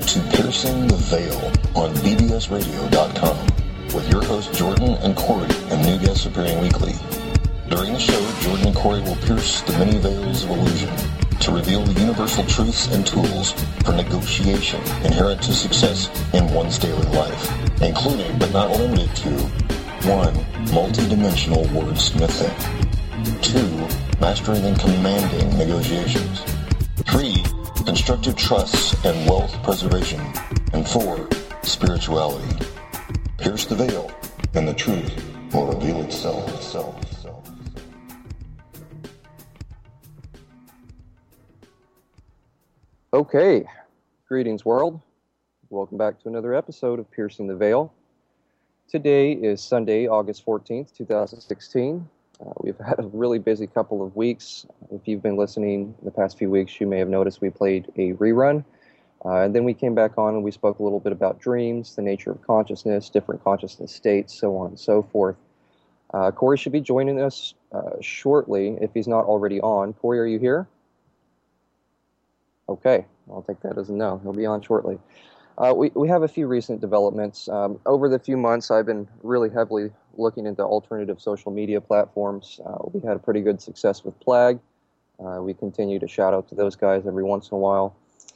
to Piercing the Veil on bbsradio.com with your hosts Jordan and Corey and new guests appearing weekly. During the show, Jordan and Corey will pierce the many veils of illusion to reveal the universal truths and tools for negotiation inherent to success in one's daily life, including but not limited to 1. Multi-dimensional wordsmithing, 2. Mastering and commanding negotiations, 3. Constructive trusts and wealth preservation, and 4. Spirituality. Pierce the veil, and the truth will reveal itself. Okay, greetings world. Welcome back to another episode of Piercing the Veil. Today is Sunday, August 14th, 2016. We've had a really busy couple of weeks. If you've been listening the past few weeks, you may have noticed we played a rerun. And then we came back on and we spoke a little bit about dreams, the nature of consciousness, different consciousness states, so on and so forth. Corey should be joining us shortly if he's not already on. Corey, are you here? Okay, I'll take that as a no. He'll be on shortly. We have a few recent developments. Over the few months, I've been really heavily looking into alternative social media platforms. We had a pretty good success with Plag. We continue to shout out to those guys every once in a while.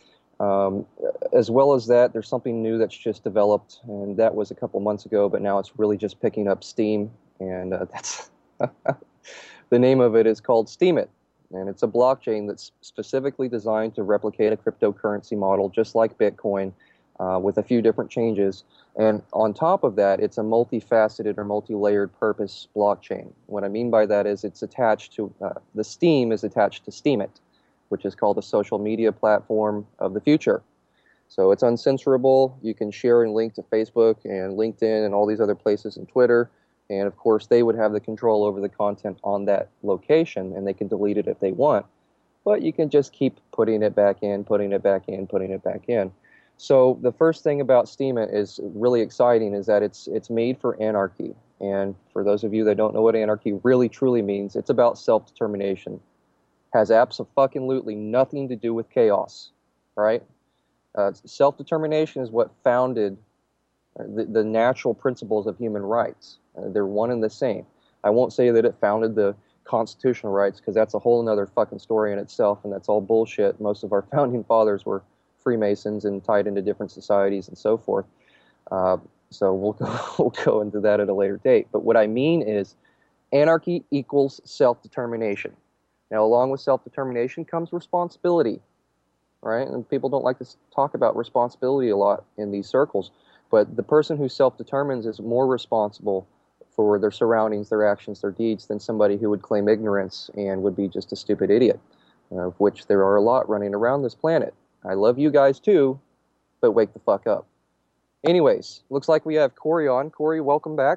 As well as that, there's something new that's just developed, and that was a couple months ago, but now it's really just picking up steam, and that's the name of it is called Steemit. And it's a blockchain that's specifically designed to replicate a cryptocurrency model just like Bitcoin with a few different changes. And on top of that, it's a multifaceted or multi-layered purpose blockchain. What I mean by that is it's attached to, the Steem is attached to Steemit, which is called a social media platform of the future. So it's uncensorable. You can share and link to Facebook and LinkedIn and all these other places and Twitter. And of course, they would have the control over the content on that location, and they can delete it if they want. But you can just keep putting it back in, putting it back in, putting it back in. So the first thing about Steemit is really exciting is that it's made for anarchy. And for those of you that don't know what anarchy really truly means, it's about self-determination. Has absolutely nothing to do with chaos, right? Self-determination is what founded the natural principles of human rights. They're one and the same. I won't say that it founded the constitutional rights because that's a whole other fucking story in itself, and that's all bullshit. Most of our founding fathers were Freemasons and tied into different societies and so forth. So we'll go into that at a later date. But what I mean is anarchy equals self-determination. Now, along with self-determination comes responsibility, right? And people don't like to talk about responsibility a lot in these circles, but the person who self-determines is more responsible for their surroundings, their actions, their deeds than somebody who would claim ignorance and would be just a stupid idiot, of which there are a lot running around this planet. I love you guys too, but wake the fuck up. Anyways, looks like we have Corey on. Corey, welcome back.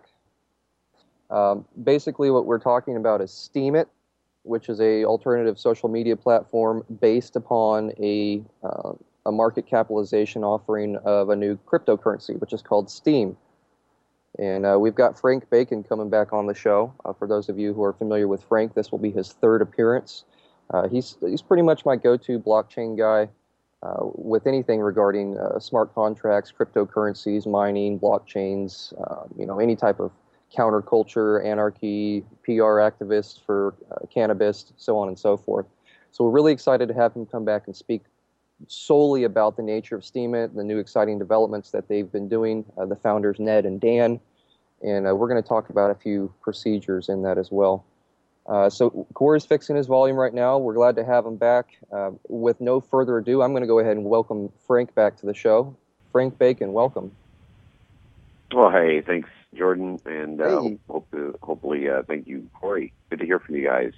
Basically what we're talking about is Steemit, which is a alternative social media platform based upon a market capitalization offering of a new cryptocurrency, which is called Steem. And we've got Frank Bacon coming back on the show. For those of you who are familiar with Frank, this will be his third appearance. He's pretty much my go-to blockchain guy with anything regarding smart contracts, cryptocurrencies, mining, blockchains, any type of counterculture, anarchy, PR activist for cannabis, so on and so forth. So we're really excited to have him come back and speak solely about the nature of Steemit, the new exciting developments that they've been doing, the founders Ned and Dan, and we're going to talk about a few procedures in that as well. So Corey's fixing his volume right now. We're glad to have him back. With no further ado, I'm going to go ahead and welcome Frank back to the show. Frank Bacon, welcome. Well, hey, thanks, Jordan, and Hey. hopefully, thank you, Corey. Good to hear from you guys.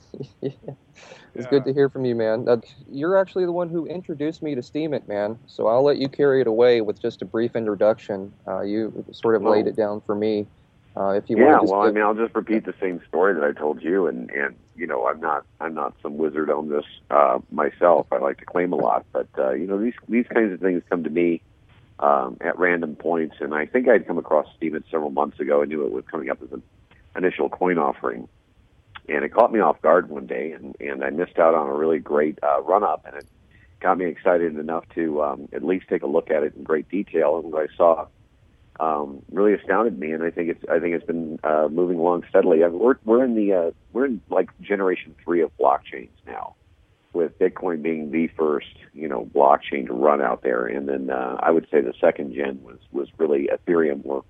It's good to hear from you, man. You're actually the one who introduced me to Steemit, man, so I'll let you carry it away with just a brief introduction. You sort of laid it down for me. If you want to I'll just repeat the same story that I told you, and I'm not some wizard on this myself. I like to claim a lot, but these kinds of things come to me at random points, and I think I'd come across Steemit several months ago. I knew it was coming up as an initial coin offering, and it caught me off guard one day, and I missed out on a really great run-up, and it got me excited enough to at least take a look at it in great detail. And what I saw really astounded me, and I think it's been moving along steadily. I mean, we're in like generation 3 of blockchains now, with Bitcoin being the first blockchain to run out there, and then I would say the second gen was really Ethereum. Where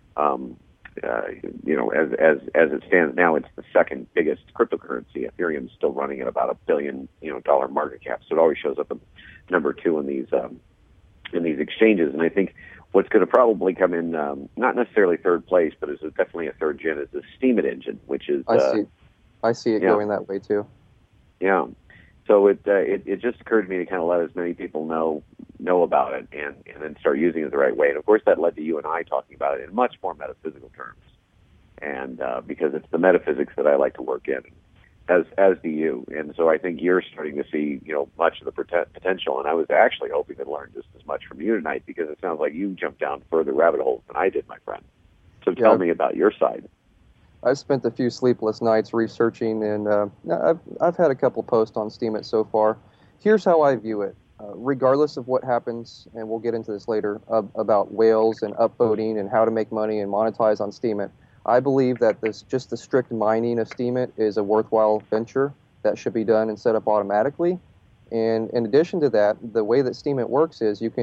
as it stands now, it's the second biggest cryptocurrency. Ethereum's still running at about $1 billion dollar market cap, so it always shows up at number 2 in these exchanges. And I think what's going to probably come in, not necessarily third place, but is definitely a third gen, is the Steemit engine, which is I see it going that way too. Yeah. So it just occurred to me to kind of let as many people know about it and then start using it the right way. And of course, that led to you and I talking about it in much more metaphysical terms. And because it's the metaphysics that I like to work in, as do you. And so I think you're starting to see much of the potential. And I was actually hoping to learn just as much from you tonight, because it sounds like you jumped down further rabbit holes than I did, my friend. So tell me about your side. I've spent a few sleepless nights researching, and I've had a couple posts on Steemit so far. Here's how I view it. Regardless of what happens, and we'll get into this later, about whales and upvoting and how to make money and monetize on Steemit, I believe that just the strict mining of Steemit is a worthwhile venture that should be done and set up automatically. And in addition to that, the way that Steemit works is you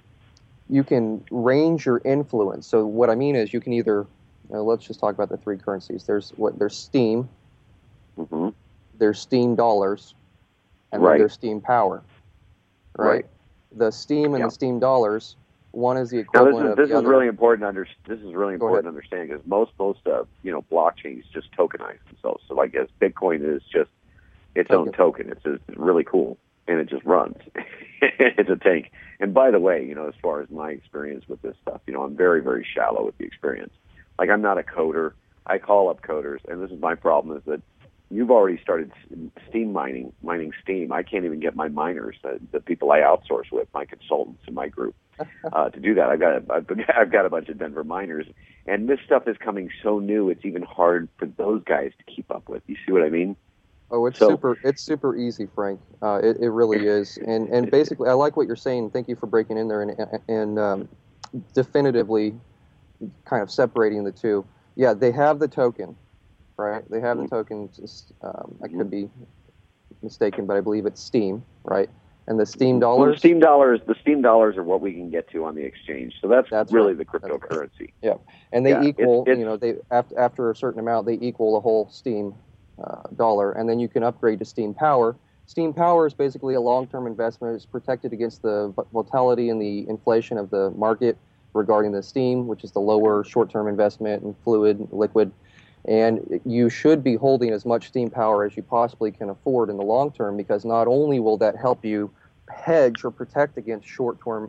can range your influence. So what I mean is you can either let's just talk about the 3 currencies. There's Steem, there's Steem dollars, and then there's Steem power. Right. The Steem and the Steem dollars, one is the equivalent of the other. This is really important to understand, because most blockchains just tokenize themselves. So like, as Bitcoin is just its own token. It's really cool, and it just runs. It's a tank. And by the way, as far as my experience with this stuff, I'm very, very shallow with the experience. Like, I'm not a coder. I call up coders, and this is my problem, is that you've already started Steem mining Steem. I can't even get my miners, the people I outsource with, my consultants in my group, to do that. I've got a bunch of Denver miners, and this stuff is coming so new, it's even hard for those guys to keep up with. You see what I mean? Oh, it's super easy, Frank. It really is. And basically, I like what you're saying. Thank you for breaking in there and definitively kind of separating the two. Yeah, they have the token, right? They have the token. I could be mistaken, but I believe it's Steem, right? And the Steem dollars. Well, the Steem dollars are what we can get to on the exchange. So that's really right. The cryptocurrency. Right. Yeah, and they equal. They after a certain amount, they equal the whole Steem dollar, and then you can upgrade to Steem Power. Steem Power is basically a long-term investment. It's protected against the volatility and the inflation of the market regarding the Steem, which is the lower short-term investment in liquid. And you should be holding as much Steem Power as you possibly can afford in the long term, because not only will that help you hedge or protect against short-term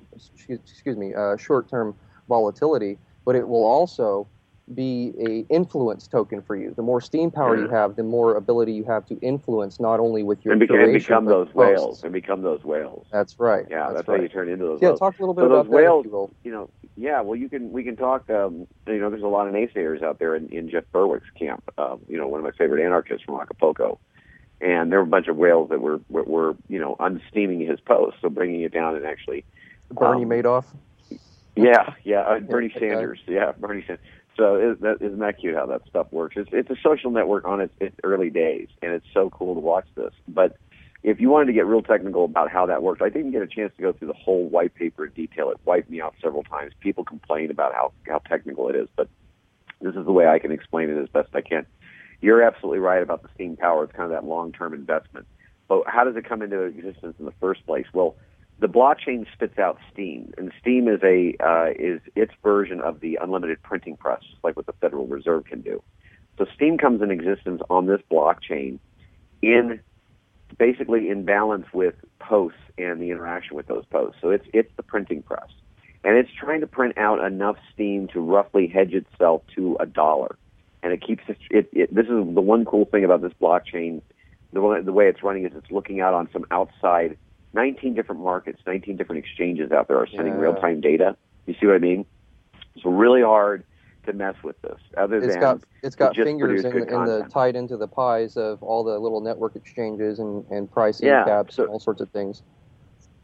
volatility, but it will also be a influence token for you. The more Steem Power you have, the more ability you have to influence not only with your become those whales. That's right. Yeah, that's right. How you turn into those whales. Talk a little bit about those whales, that, if you will. We can talk. There's a lot of naysayers out there in Jeff Berwick's camp. One of my favorite anarchists from Acapulco, and there were a bunch of whales that were unsteaming his post, so bringing it down and actually Bernie Madoff. Bernie Sanders. Yeah, Bernie Sanders. So isn't that cute how that stuff works? It's a social network on its early days, and it's so cool to watch this. But if you wanted to get real technical about how that works, I didn't get a chance to go through the whole white paper in detail. It wiped me out several times. People complain about how technical it is, but this is the way I can explain it as best I can. You're absolutely right about the Steem Power. It's kind of that long-term investment. But how does it come into existence in the first place? Well, the blockchain spits out Steem, and Steem is its version of the unlimited printing press, like what the Federal Reserve can do. So Steem comes in existence on this blockchain basically in balance with posts and the interaction with those posts. So it's the printing press, and it's trying to print out enough Steem to roughly hedge itself to $1, and it keeps it. This is the one cool thing about this blockchain. The way it's running is it's looking out on some outside. 19 different markets, 19 different exchanges out there are sending real-time data. You see what I mean? It's really hard to mess with this. It's got fingers tied into the pies of all the little network exchanges and pricing caps and all sorts of things.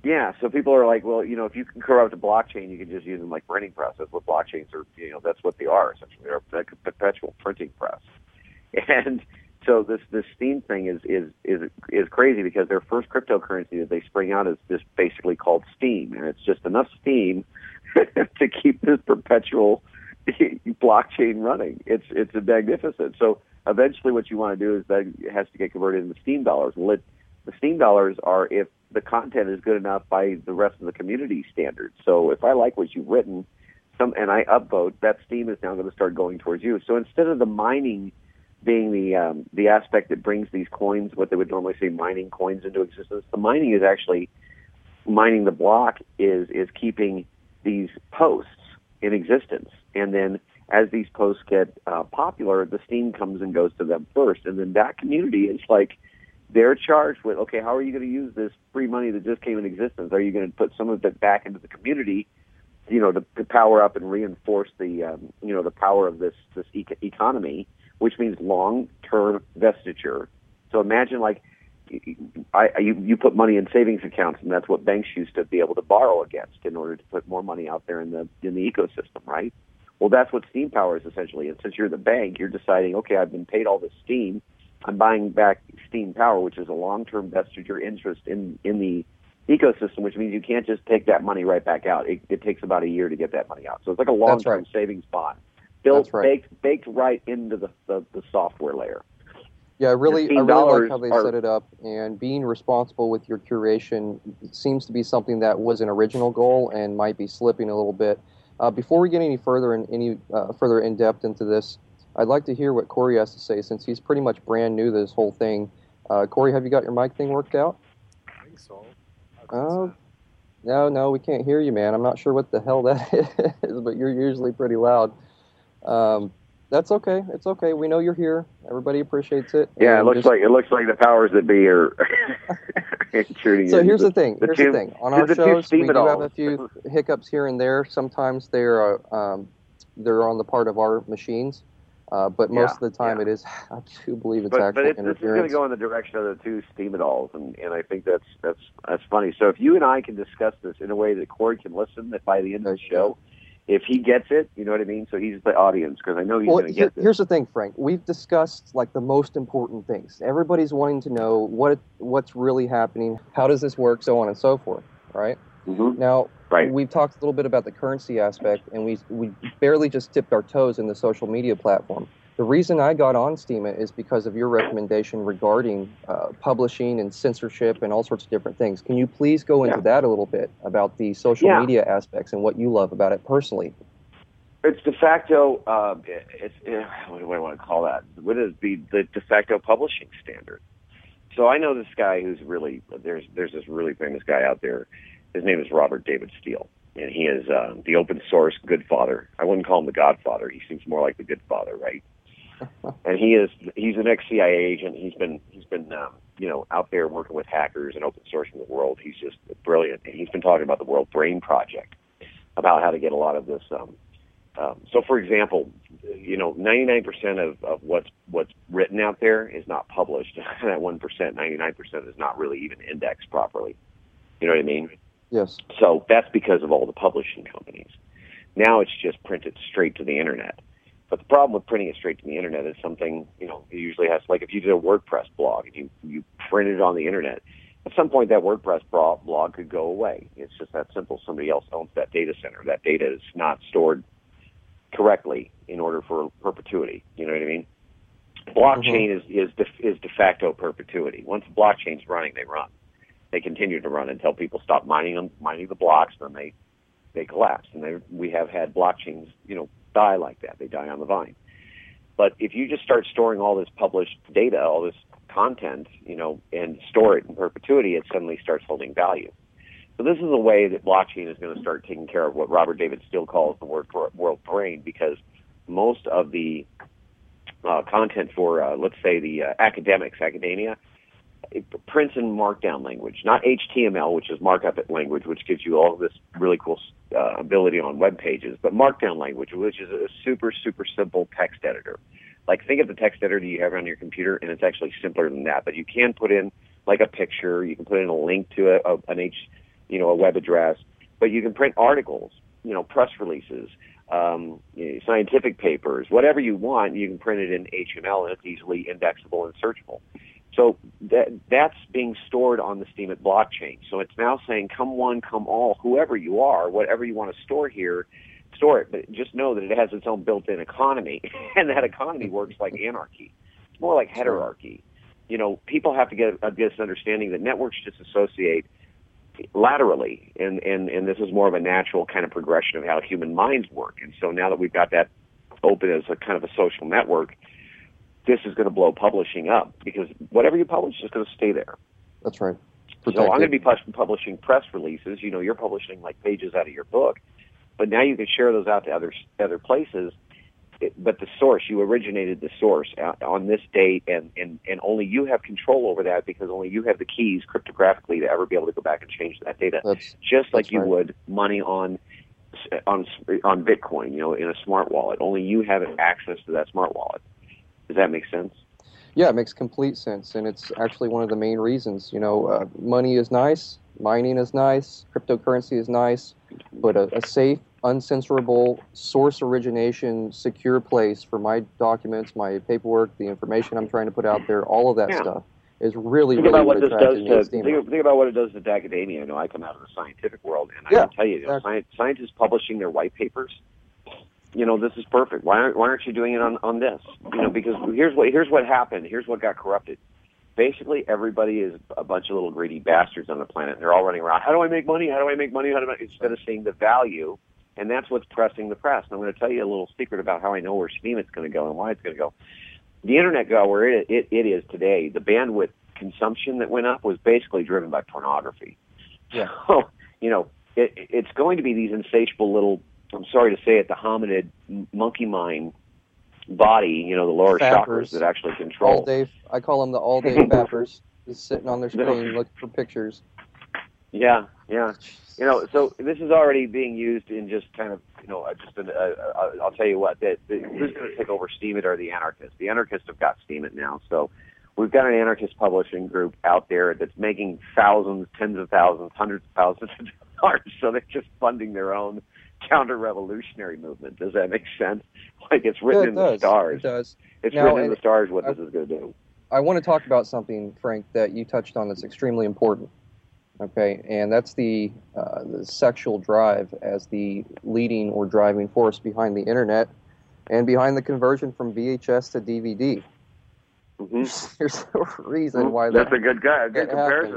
Yeah, so people are like, well, if you can corrupt a blockchain, you can just use them like printing presses. What blockchains are, that's what they are essentially. They're like a perpetual printing press. And so this Steem thing is crazy because their first cryptocurrency that they spring out is just basically called Steem, and it's just enough steam to keep this perpetual blockchain running. It's magnificent. So eventually, what you want to do is that it has to get converted into Steem dollars. Well, the Steem dollars are if the content is good enough by the rest of the community standards. So if I like what you've written, and I upvote, that Steem is now going to start going towards you. So instead of the mining being the aspect that brings these coins, what they would normally say mining coins into existence, the mining is actually mining the block is keeping these posts in existence. And then as these posts get popular, the Steem comes and goes to them first. And then that community is like, they're charged with, okay, how are you going to use this free money that just came in existence? Are you going to put some of it back into the community, to power up and reinforce the, the power of this economy, which means long-term vestiture. So imagine like you put money in savings accounts, and that's what banks used to be able to borrow against in order to put more money out there in the ecosystem, right? Well, that's what Steem power is essentially. And since you're the bank, you're deciding, okay, I've been paid all this Steem. I'm buying back Steem power, which is a long-term vested your interest in the ecosystem, which means you can't just take that money right back out. It takes about a year to get that money out. So it's like a long-term savings bond, baked right into the software layer. Yeah, I really like how they set it up, and being responsible with your curation seems to be something that was an original goal and might be slipping a little bit. Before we get any further in depth into this, I'd like to hear what Corey has to say, since he's pretty much brand new to this whole thing. Corey, have you got your mic thing worked out? I think so. No, we can't hear you, man. I'm not sure what the hell that is, but you're usually pretty loud. That's okay. It's okay. We know you're here. Everybody appreciates it. Yeah, it looks like the powers that be are shooting. So here's the thing. On our shows, we do have a few hiccups here and there. Sometimes they're on the part of our machines. But most of the time it is, I do believe it's actual interference. This is going to go in the direction of the two Steemadols, and I think that's funny. So if you and I can discuss this in a way that Corey can listen, that by the end of the show, if he gets it, you know what I mean? So he's the audience, because I know he's going to get this. Here's the thing, Frank. We've discussed like the most important things. Everybody's wanting to know what's really happening, how does this work, so on and so forth, right? Mm-hmm. Now, we've talked a little bit about the currency aspect, and we barely just tipped our toes in the social media platform. The reason I got on Steema is because of your recommendation regarding publishing and censorship and all sorts of different things. Can you please go into that a little bit about the social media aspects and what you love about it personally? It's de facto, what do I want to call that? Would it be the de facto publishing standard? So I know this guy who's really, there's this really famous guy out there. His name is Robert David Steele, and he is the open source good father. I wouldn't call him the godfather. He seems more like the good father, right? And he's an ex-CIA agent. He's been out there working with hackers and open sourcing the world. He's just brilliant. And he's been talking about the World Brain Project, about how to get a lot of this. So, for example, 99% of what's written out there is not published. And that 1%, 99% is not really even indexed properly. You know what I mean? Yes. So that's because of all the publishing companies. Now it's just printed straight to the internet. But the problem with printing it straight to the internet is something, it usually has, like if you did a WordPress blog and you printed it on the internet, at some point that WordPress blog could go away. It's just that simple. Somebody else owns that data center. That data is not stored correctly in order for perpetuity. You know what I mean? Blockchain is de facto perpetuity. Once the blockchain's running, they run. They continue to run until people stop mining the blocks, then they collapse. And we have had blockchains, die like that. They die on the vine. But if you just start storing all this published data, all this content, and store it in perpetuity, it suddenly starts holding value. So this is a way that blockchain is going to start taking care of what Robert David Steele calls the world brain, because most of the content for, let's say, the academia, it prints in Markdown language, not HTML, which is markup language, which gives you all this really cool ability on web pages, but Markdown language, which is a super, super simple text editor. Like, think of the text editor you have on your computer, and it's actually simpler than that. But you can put in, like, a picture. You can put in a link to a web address, but you can print articles, press releases, scientific papers, whatever you want. You can print it in HTML, and it's easily indexable and searchable. So that's being stored on the Steemit blockchain. So it's now saying, come one, come all, whoever you are, whatever you want to store here, store it. But just know that it has its own built-in economy, and that economy works like anarchy. It's more like heterarchy. People have to get this understanding that networks just associate laterally, and this is more of a natural kind of progression of how human minds work. And so now that we've got that open as a kind of a social network, this is going to blow publishing up, because whatever you publish is going to stay there. That's right. So I'm going to be publishing press releases. You're publishing like pages out of your book, but now you can share those out to other places. But the source, you originated the source on this date, and only you have control over that, because only you have the keys cryptographically to ever be able to go back and change that data. Just like you would money on Bitcoin, in a smart wallet. Only you have access to that smart wallet. Does that make sense? Yeah, it makes complete sense, and it's actually one of the main reasons. Money is nice, mining is nice, cryptocurrency is nice, but a safe, uncensorable, source origination, secure place for my documents, my paperwork, the information I'm trying to put out there, all of that stuff is really, think really about what attractive this does to think about what it does to academia. I come out of the scientific world, and I can tell you, scientists publishing their white papers. This is perfect. Why aren't you doing it on this? Because here's what happened. Here's what got corrupted. Basically, everybody is a bunch of little greedy bastards on the planet. They're all running around. How do I make money? How do I make money? Instead of seeing the value, and that's what's pressing the press. And I'm going to tell you a little secret about how I know where Steemit's going to go and why it's going to go. The internet got where it is today. The bandwidth consumption that went up was basically driven by pornography. Yeah. So it's going to be these insatiable little, I'm sorry to say it, the hominid monkey mind body, the lower chakras that actually control. All day, I call them the all-day fappers, just sitting on their screen looking for pictures. Yeah. So this is already being used in just kind of, I'll tell you what, who's going to take over Steemit are the anarchists. The anarchists have got Steemit now, so we've got an anarchist publishing group out there that's making thousands, tens of thousands, hundreds of thousands of dollars, so they're just funding their own counter-revolutionary movement. Does that make sense? Like, it's written in the stars. It does. It's written in the stars what this is going to do. I want to talk about something, Frank, that you touched on that's extremely important. Okay, and that's the sexual drive as the leading or driving force behind the internet and behind the conversion from VHS to DVD. Mm-hmm. There's no reason why that's a good comparison.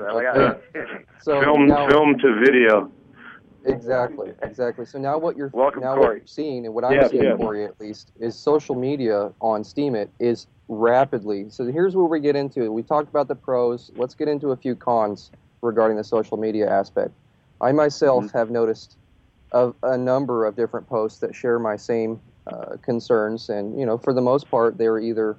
So film to video. Exactly. So now what you're what you're seeing, and what I'm seeing for you at least, is social media on Steemit is rapidly. So here's where we get into it. We talked about the pros. Let's get into a few cons regarding the social media aspect. I myself have noticed a number of different posts that share my same concerns, and for the most part, they're either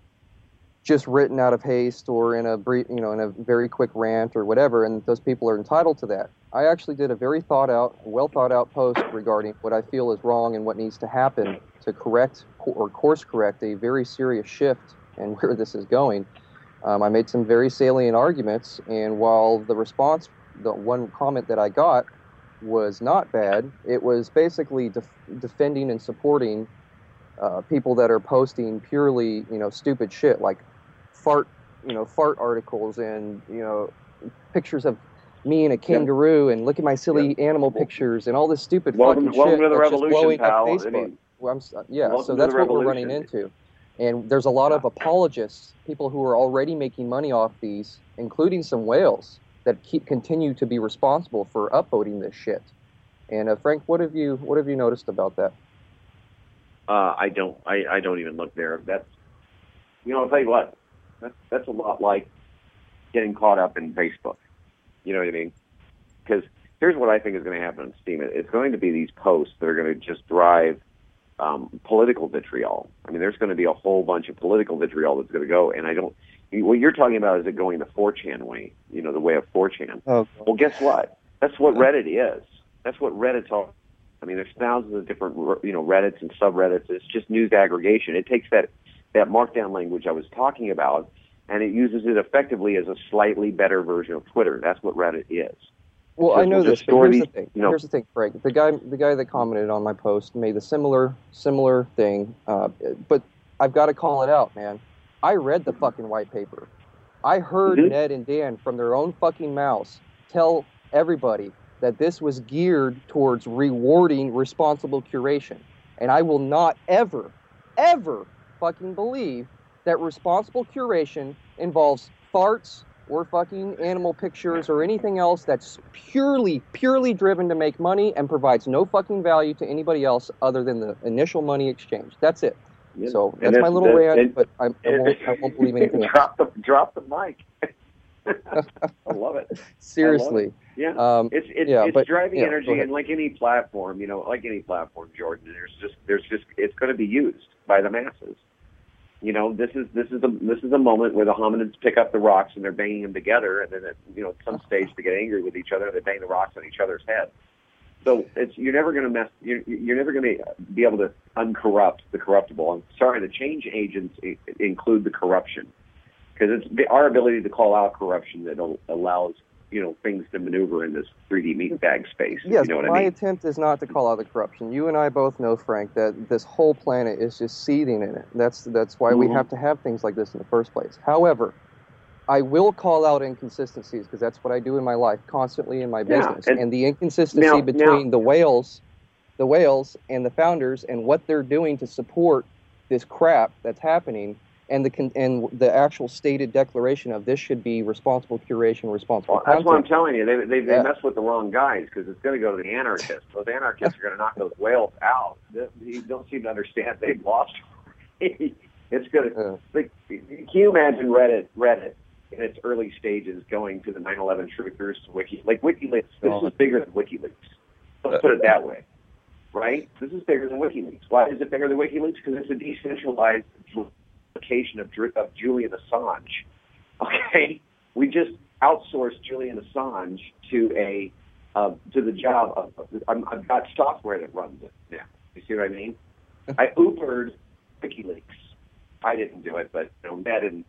just written out of haste or in a brief, in a very quick rant or whatever, and those people are entitled to that. I actually did a very well thought out post regarding what I feel is wrong and what needs to happen to correct or course correct a very serious shift and where this is going. I made some very salient arguments, and while the response, the one comment that I got was not bad, it was basically defending and supporting people that are posting purely, stupid shit like fart articles and, pictures of me and a kangaroo and look at my silly animal pictures and all this stupid fucking shit to the that's just blowing up pal. Facebook. So that's what we're running into. And there's a lot of apologists, people who are already making money off these, including some whales, that continue to be responsible for upvoting this shit. And Frank, what have you noticed about that? I don't even look there. That's, I'll tell you what, that's a lot like getting caught up in Facebook. You know what I mean? Because here's what I think is going to happen on Steemit. It's going to be these posts that are going to just drive political vitriol. I mean, there's going to be a whole bunch of political vitriol that's going to go, and what you're talking about is it going the 4chan way, the way of 4chan. Oh. Well, guess what? That's what Reddit is. That's what Reddit's all. I mean, there's thousands of different, Reddits and subreddits. It's just news aggregation. It takes that markdown language I was talking about, and it uses it effectively as a slightly better version of Twitter. That's what Reddit is. Well, I know this, but store here's these, the thing. you know, Here's the thing, Frank. The guy that commented on my post made a similar thing, but I've got to call it out, man. I read the fucking white paper. I heard Ned and Dan from their own fucking mouths tell everybody that this was geared towards rewarding responsible curation, and I will not ever fucking believe that responsible curation involves farts or fucking animal pictures or anything else that's purely driven to make money and provides no fucking value to anybody else other than the initial money exchange. That's it. Yeah. So that's my little rant, but I won't believe anything else. Drop the mic. I love it. Seriously. Yeah. It's driving energy, and like any platform, Jordan, there's just it's going to be used by the masses. You know, this is a moment where the hominids pick up the rocks and they're banging them together, and then at some stage they get angry with each other, they bang the rocks on each other's heads. So you're never going to be able to uncorrupt the corruptible. I'm sorry, the change agents include the corruption, because it's our ability to call out corruption that allows things to maneuver in this 3D meat bag space. Yes, you know what my I mean? attempt is not to call out the corruption. You and I both know, Frank, that this whole planet is just seething in it. That's why we have to have things like this in the first place. However, I will call out inconsistencies, because that's what I do in my life, constantly in my business. And the inconsistency between the whales and the founders and what they're doing to support this crap that's happening, and the actual stated declaration of this should be responsible curation, responsible content. That's what I'm telling you. They mess with the wrong guys, because it's going to go to the anarchists. Those anarchists are going to knock those whales out. You don't seem to understand. They've lost. It's going to. Can you imagine Reddit in its early stages going to the 9/11 truthers, WikiLeaks? This is bigger than WikiLeaks. Let's put it that way, right? This is bigger than WikiLeaks. Why is it bigger than WikiLeaks? Because it's a decentralized application of Julian Assange. Okay, we just outsourced Julian Assange to the job of. I've got software that runs it now. You see what I mean? I Ubered WikiLeaks. I didn't do it, but Ned and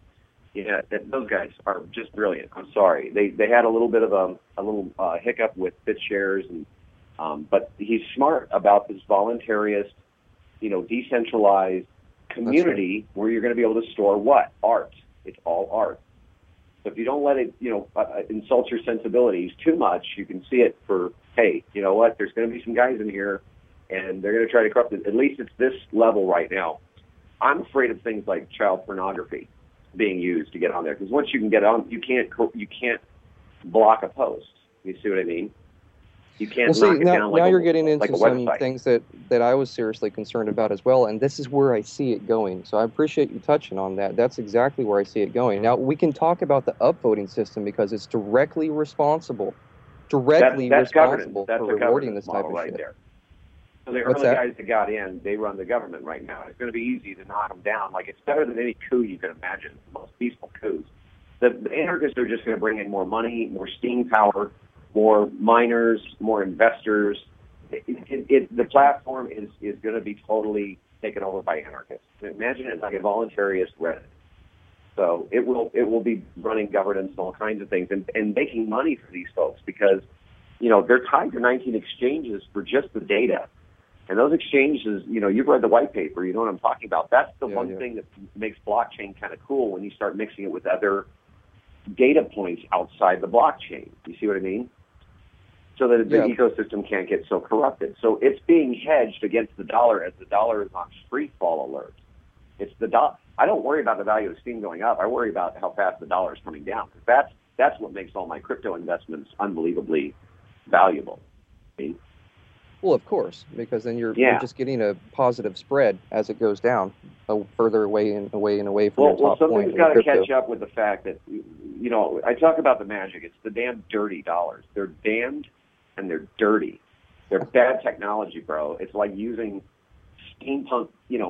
those guys are just brilliant. I'm sorry, they had a little bit of a hiccup with BitShares, and but he's smart about this voluntarist, decentralized community where you're going to be able to store what? Art. It's all art. So if you don't let it, insult your sensibilities too much, you can see it for, hey, you know what? There's going to be some guys in here, and they're going to try to corrupt it. At least it's this level right now. I'm afraid of things like child pornography being used to get on there, because once you can get on, you can't block a post. You see what I mean? You can't knock it down like now you're getting into some website. Things that I was seriously concerned about as well, and this is where I see it going. So I appreciate you touching on that. That's exactly where I see it going. Now, we can talk about the upvoting system, because it's directly responsible for rewarding this type of shit. There. So the early guys that got in, they run the government right now. It's going to be easy to knock them down. Like, it's better than any coup you can imagine, the most peaceful coups. The anarchists are just going to bring in more money, more steam power, more miners, more investors. The platform is going to be totally taken over by anarchists. Imagine it like a voluntarist Reddit. So it will be running governance and all kinds of things, and making money for these folks, because they're tied to 19 exchanges for just the data. And those exchanges, you've read the white paper, you know what I'm talking about. That's the one thing that makes blockchain kind of cool, when you start mixing it with other data points outside the blockchain. You see what I mean? So that the ecosystem can't get so corrupted. So it's being hedged against the dollar, as the dollar is on free fall alert. It's the I don't worry about the value of Steam going up. I worry about how fast the dollar is coming down, because that's what makes all my crypto investments unbelievably valuable. See? Well, of course, because then you're just getting a positive spread as it goes down, further away from your top point. Well, something's got to catch up with the fact that, I talk about the magic. It's the damn dirty dollars. They're damned and they're dirty. They're bad technology, bro. It's like using steampunk,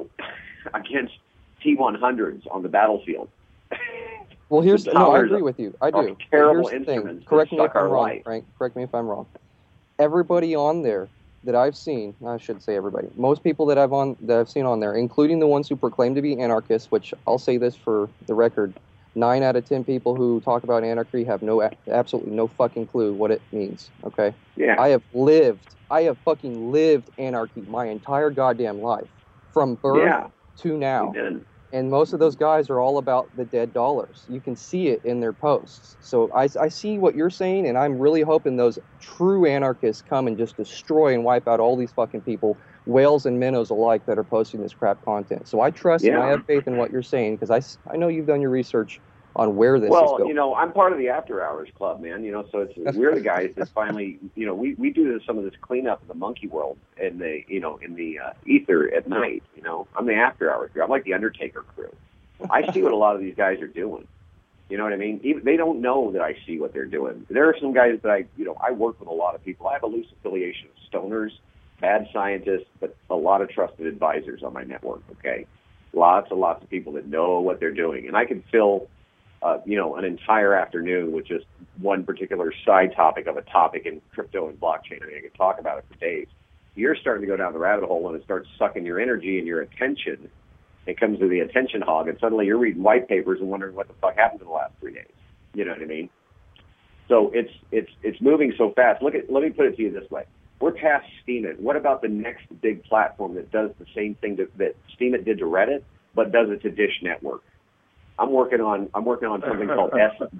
against T-100s on the battlefield. Well, I agree with you. I do. Terrible here's the instruments. Thing. Correct me if I'm wrong, life. Frank. Correct me if I'm wrong. Everybody on there that I've seen, I should say everybody, most people that I've seen on there, including the ones who proclaim to be anarchists, which I'll say this for the record, 9 out of 10 people who talk about anarchy have absolutely no fucking clue what it means. Okay. Yeah. I have fucking lived anarchy my entire goddamn life, from birth to now. And most of those guys are all about the dead dollars. You can see it in their posts. So I see what you're saying, and I'm really hoping those true anarchists come and just destroy and wipe out all these fucking people, whales and minnows alike, that are posting this crap content. So I trust and I have faith in what you're saying, because I know you've done your research on where this is going. Well, you know, I'm part of the After Hours Club, man. You know, so we're the guys that finally, you know, we do some of this cleanup of the monkey world in the ether at night. You know, I'm the After Hours crew. I'm like the Undertaker crew. I see what a lot of these guys are doing. You know what I mean? Even, they don't know that I see what they're doing. There are some guys that I work with a lot of people. I have a loose affiliation of stoners, bad scientists, but a lot of trusted advisors on my network. Okay, lots and lots of people that know what they're doing, and I can fill an entire afternoon with just one particular side topic of a topic in crypto and blockchain. I mean, I could talk about it for days. You're starting to go down the rabbit hole, and it starts sucking your energy and your attention. It comes to the attention hog, and suddenly you're reading white papers and wondering what the fuck happened in the last 3 days. You know what I mean? So it's moving so fast. Let me put it to you this way. We're past Steemit. What about the next big platform that does the same thing that Steemit did to Reddit, but does it to Dish Network? I'm working on something called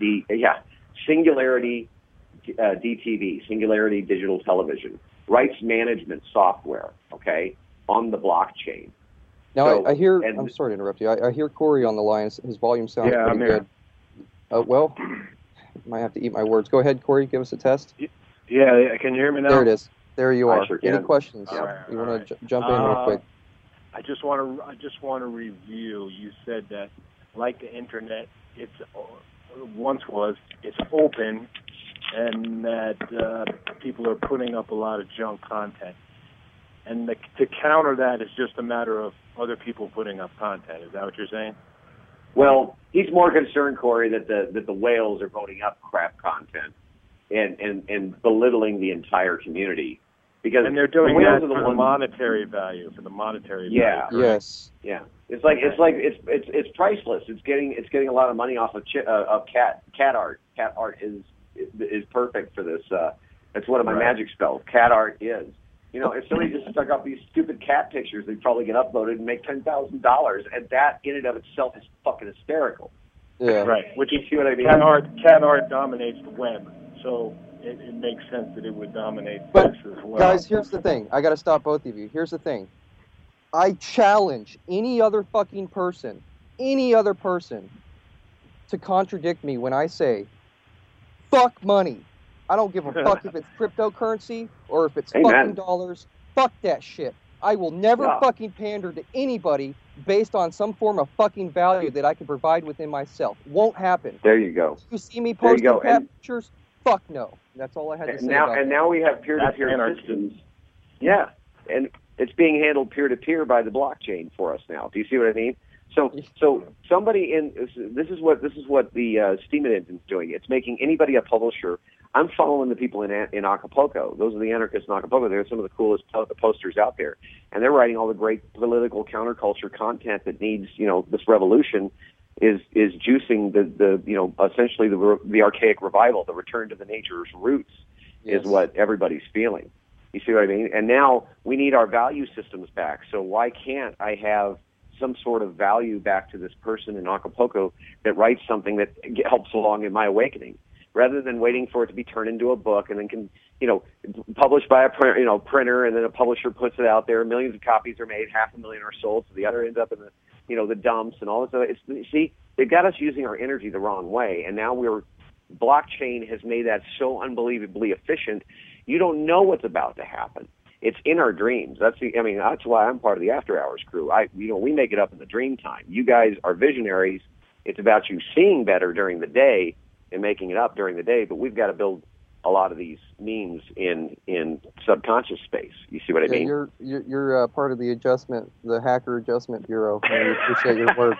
Singularity DTV, Singularity Digital Television, rights management software, okay, on the blockchain. Now, I hear, I'm sorry to interrupt you, I hear Corey on the line. His volume sounds pretty good. Well, might have to eat my words. Go ahead, Corey, give us a test. Yeah, can you hear me now? There it is. There you are. Sure Any questions? Right, you want to jump in real quick? I just want to review. You said that, like the internet, it's open, and that people are putting up a lot of junk content. And to counter that is just a matter of other people putting up content. Is that what you're saying? Well, he's more concerned, Corey, that the whales are voting up crap content and belittling the entire community. Because and they're doing that for the monetary value, Yeah. value. Yes. Yeah. It's priceless. It's getting a lot of money off of cat art. Cat art is perfect for this. That's one of my magic spells. Cat art is. You know, if somebody just stuck up these stupid cat pictures, they'd probably get uploaded and make $10,000, and that in and of itself is fucking hysterical. Yeah. Right. Which you see what I mean? Cat art dominates the web, so it makes sense that it would dominate this as well. Guys, here's the thing. I got to stop both of you. Here's the thing. I challenge any other person, to contradict me when I say, fuck money. I don't give a fuck if it's cryptocurrency or if it's fucking dollars. Fuck that shit. I will never fucking pander to anybody based on some form of fucking value that I can provide within myself. Won't happen. There you go. You see me posting cat pictures? Fuck no. That's all I had to say about that. And now we have peer-to-peer systems. Yeah, and it's being handled peer-to-peer by the blockchain for us now. Do you see what I mean? So somebody this is what the Steemit engine's doing. It's making anybody a publisher. I'm following the people in Acapulco. Those are the anarchists in Acapulco. They're some of the coolest posters out there, and they're writing all the great political counterculture content that needs, this revolution is juicing essentially the archaic revival, the return to the nature's roots is what everybody's feeling. You see what I mean? And now we need our value systems back. So why can't I have some sort of value back to this person in Acapulco that writes something that helps along in my awakening, rather than waiting for it to be turned into a book and then published by a printer, and then a publisher puts it out there. Millions of copies are made, 500,000 are sold, so the other ends up in the dumps and all this other. See, they've got us using our energy the wrong way, and now blockchain has made that so unbelievably efficient. You don't know what's about to happen. It's in our dreams. That's why I'm part of the After Hours crew. We make it up in the dream time. You guys are visionaries. It's about you seeing better during the day and making it up during the day, but we've got to build a lot of these memes in subconscious space. You see what I mean? You're part of the Hacker Adjustment Bureau. We appreciate your work.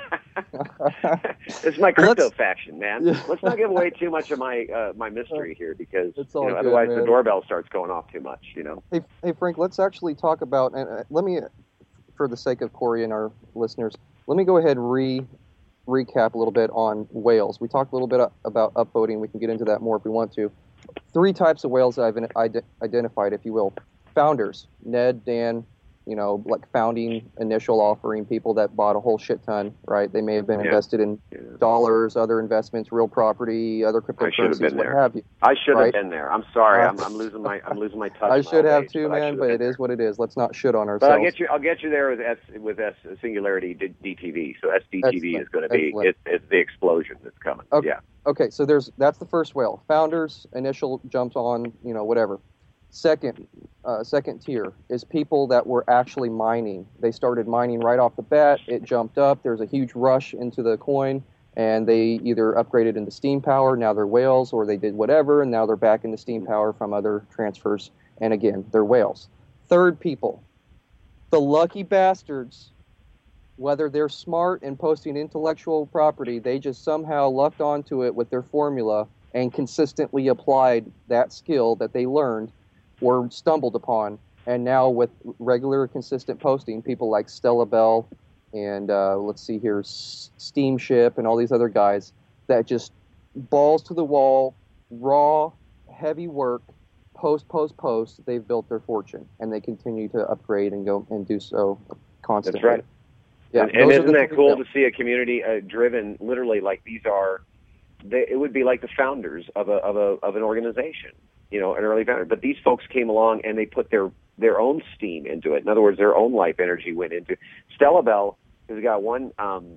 It's my crypto faction, man. Yeah. Let's not give away too much of my mystery here, because otherwise the doorbell starts going off too much. Hey Frank, let's actually talk about, and let me, for the sake of Corey and our listeners, let me go ahead and recap a little bit on whales. We talked a little bit about upvoting. We can get into that more if we want to. 3 types of whales that I've identified, if you will. Founders, Ned, Dan, like founding, initial offering, people that bought a whole shit ton, right? They may have been invested in dollars, other investments, real property, other cryptocurrencies, what have you. I should have been there. I'm sorry. I'm losing my touch. I should have too, man, but it is what it is. Let's not shit on ourselves. But I'll get you there with Singularity DTV. So SDTV is going to be it's the explosion that's coming. Okay. Yeah. Okay, so that's the first whale. Founders, initial jumps on, whatever. Second tier is people that were actually mining. They started mining right off the bat. It jumped up. There's a huge rush into the coin, and they either upgraded into steam power, now they're whales, or they did whatever, and now they're back into steam power from other transfers, and again, they're whales. Third people, the lucky bastards, whether they're smart and posting intellectual property, they just somehow lucked onto it with their formula and consistently applied that skill that they learned or stumbled upon, and now with regular, consistent posting, people like Stella Bell and let's see here, Steamship and all these other guys that just balls to the wall, raw, heavy work, post, they've built their fortune, and they continue to upgrade and go and do so constantly. That's right. Yeah, and isn't that cool to see a community driven, literally, like these are, it would be like the founders of an organization. An early founder. But these folks came along and they put their own steam into it. In other words, their own life energy went into it. Stella Bell has got one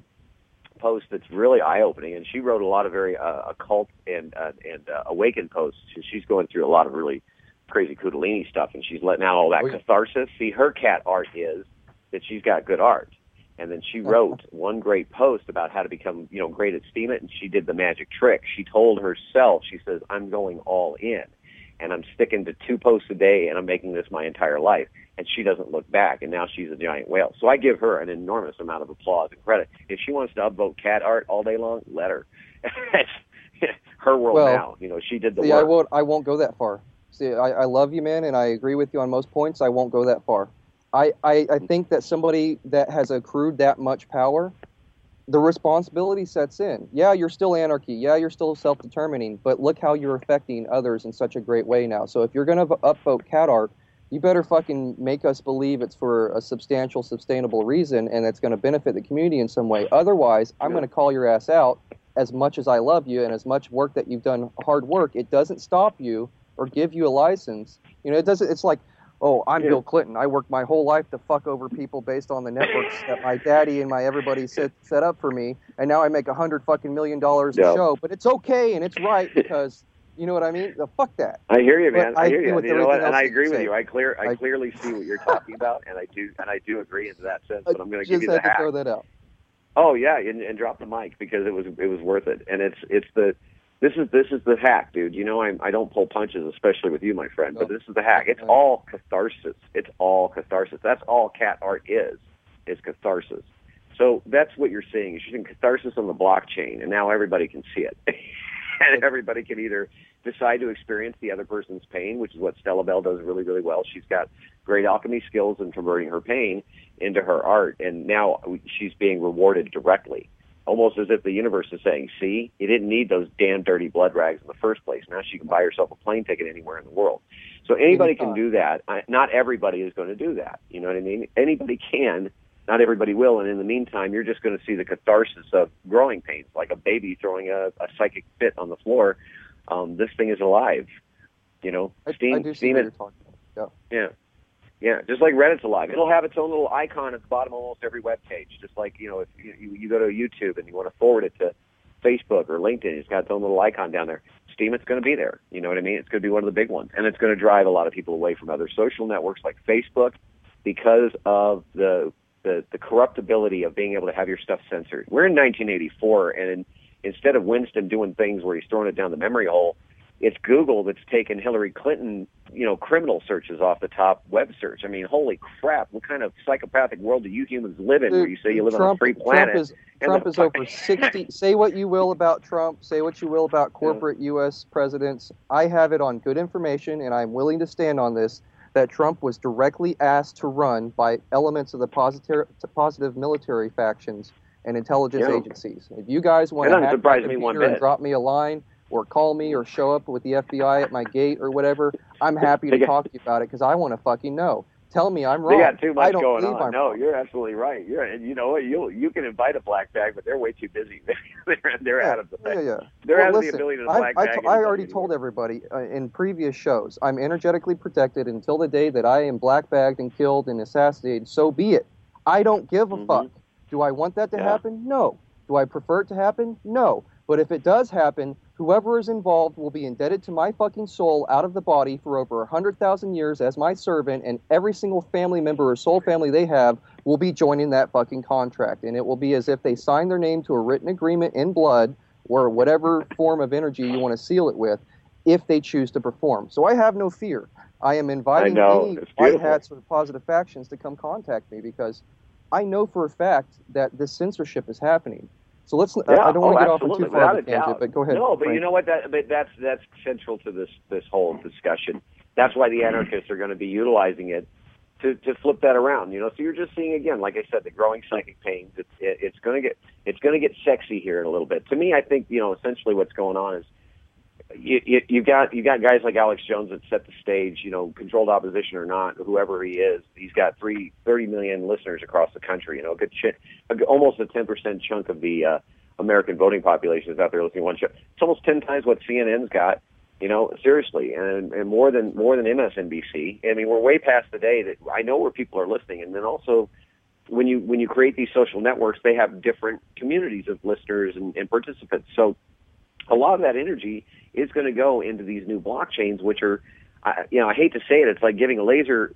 post that's really eye-opening, and she wrote a lot of very occult and awakened posts. She's going through a lot of really crazy Kundalini stuff, and she's letting out all that catharsis. See, her cat art is that she's got good art. And then she wrote one great post about how to become, great at steam it, and she did the magic trick. She told herself, she says, I'm going all in. And I'm sticking to 2 posts a day, and I'm making this my entire life. And she doesn't look back, and now she's a giant whale. So I give her an enormous amount of applause and credit. If she wants to upvote cat art all day long, let her. It's her world now. She did the work. I won't go that far. See, I love you, man, and I agree with you on most points. I won't go that far. I think that somebody that has accrued that much power, the responsibility sets in. Yeah, you're still anarchy. Yeah, you're still self-determining. But look how you're affecting others in such a great way now. So if you're going to upvote cat art, you better fucking make us believe it's for a substantial, sustainable reason and it's going to benefit the community in some way. Otherwise, I'm going to call your ass out. As much as I love you and as much work that you've done, hard work, it doesn't stop you or give you a license. It doesn't. It's like, oh, I'm Bill Clinton. I worked my whole life to fuck over people based on the networks that my daddy and my everybody set up for me, and now I make $100 million a show. But it's okay and it's right because you know what I mean. Fuck that. I hear you, man. I hear you. You know what? And I agree with you. I clearly see what you're talking about, and I do agree in that sense. But I'm going to give you the hack. Just had to throw that out. Oh yeah, and drop the mic because it was worth it, and This is the hack, dude. I don't pull punches, especially with you, my friend. But this is the hack. It's all catharsis. It's all catharsis. That's all cat art is catharsis. So that's what you're seeing. You're seeing catharsis on the blockchain, and now everybody can see it. And everybody can either decide to experience the other person's pain, which is what Stella Bell does really, really well. She's got great alchemy skills in converting her pain into her art, and now she's being rewarded directly. Almost as if the universe is saying, see, you didn't need those damn dirty blood rags in the first place. Now she can buy herself a plane ticket anywhere in the world. So anybody can do that. Not everybody is going to do that. You know what I mean? Anybody can. Not everybody will. And in the meantime, you're just going to see the catharsis of growing pains, like a baby throwing a psychic fit on the floor. This thing is alive. Steam I do see what you're talking about. Yeah, just like Reddit's alive. It'll have its own little icon at the bottom of almost every web page. Just like, if you go to YouTube and you want to forward it to Facebook or LinkedIn, it's got its own little icon down there. Steam, it's going to be there. You know what I mean? It's going to be one of the big ones. And it's going to drive a lot of people away from other social networks like Facebook because of the corruptibility of being able to have your stuff censored. We're in 1984, and instead of Winston doing things where he's throwing it down the memory hole, it's Google that's taken Hillary Clinton, criminal searches off the top web search. I mean, holy crap! What kind of psychopathic world do you humans live in? Where you say you live on a free planet? Trump is over 60. Say what you will about Trump. Say what you will about corporate U.S. presidents. I have it on good information, and I'm willing to stand on this, that Trump was directly asked to run by elements of the positive military factions and intelligence agencies. If you guys want to hack my computer and drop me a line or call me or show up with the FBI at my gate or whatever, I'm happy to talk to you about it because I want to fucking know. Tell me I'm wrong. They got too much going on. No, you're absolutely right. And you know what? You can invite a black bag, but they're way too busy. they're out of the thing. They're out of the ability to black bag. I already told everybody in previous shows, I'm energetically protected until the day that I am black bagged and killed and assassinated. So be it. I don't give a fuck. Do I want that to happen? No. Do I prefer it to happen? No. But if it does happen, whoever is involved will be indebted to my fucking soul out of the body for over 100,000 years as my servant, and every single family member or soul family they have will be joining that fucking contract. And it will be as if they signed their name to a written agreement in blood or whatever form of energy you want to seal it with if they choose to perform. So I have no fear. I am inviting any white hats or positive factions to come contact me because I know for a fact that this censorship is happening. So let's. I don't want to get off on too far of a tangent, but go ahead. No, but Frank. You know what? That's central to this whole discussion. That's why the anarchists are going to be utilizing it to flip that around. So you're just seeing again, like I said, the growing psychic pains. It's going to get sexy here in a little bit. To me, I think essentially what's going on is you got guys like Alex Jones that set the stage. Controlled opposition or not, whoever he is, he's got 30 million listeners across the country. Good shit. Almost a 10% chunk of the American voting population is out there listening to one show. It's almost 10 times what CNN's got. Seriously, and more than MSNBC. I mean, we're way past the day that I know where people are listening, and then also when you create these social networks, they have different communities of listeners and participants. So a lot of that energy is going to go into these new blockchains, which are, I hate to say it, it's like giving a laser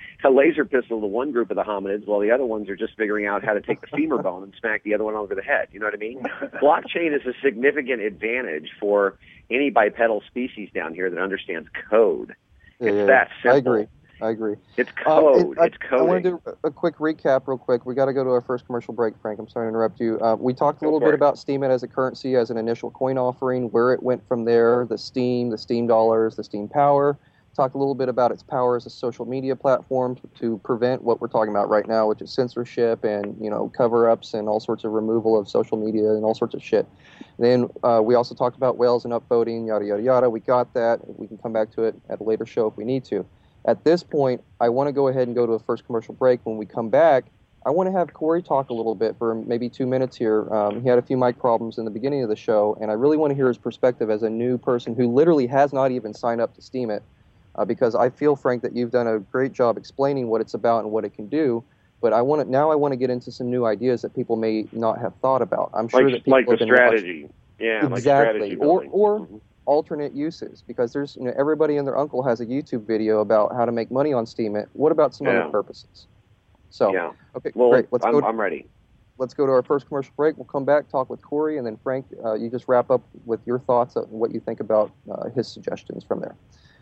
pistol to one group of the hominids, while the other ones are just figuring out how to take the femur bone and smack the other one over the head. You know what I mean? Blockchain is a significant advantage for any bipedal species down here that understands code. It's that simple. I agree. It's code. It's coding. I want to do a quick recap real quick. We got to go to our first commercial break, Frank. I'm sorry to interrupt you. We talked a little bit about Steemit as a currency, as an initial coin offering, where it went from there, the Steem dollars, the Steem power. Talked a little bit about its power as a social media platform to prevent what we're talking about right now, which is censorship and cover-ups and all sorts of removal of social media and all sorts of shit. Then we also talked about whales and upvoting, yada, yada, yada. We got that. We can come back to it at a later show if we need to. At this point, I want to go ahead and go to a first commercial break. When we come back, I want to have Corey talk a little bit for maybe 2 minutes here. He had a few mic problems in the beginning of the show, and I really want to hear his perspective as a new person who literally has not even signed up to Steemit, because I feel, Frank, that you've done a great job explaining what it's about and what it can do. But I want to get into some new ideas that people may not have thought about. I'm sure that people have been strategy. Yeah, exactly. Or alternate uses, because there's everybody and their uncle has a YouTube video about how to make money on Steemit. What about some other purposes? So okay, great. I'm ready. Let's go to our first commercial break. We'll come back, talk with Corey, and then Frank, you just wrap up with your thoughts of what you think about his suggestions from there.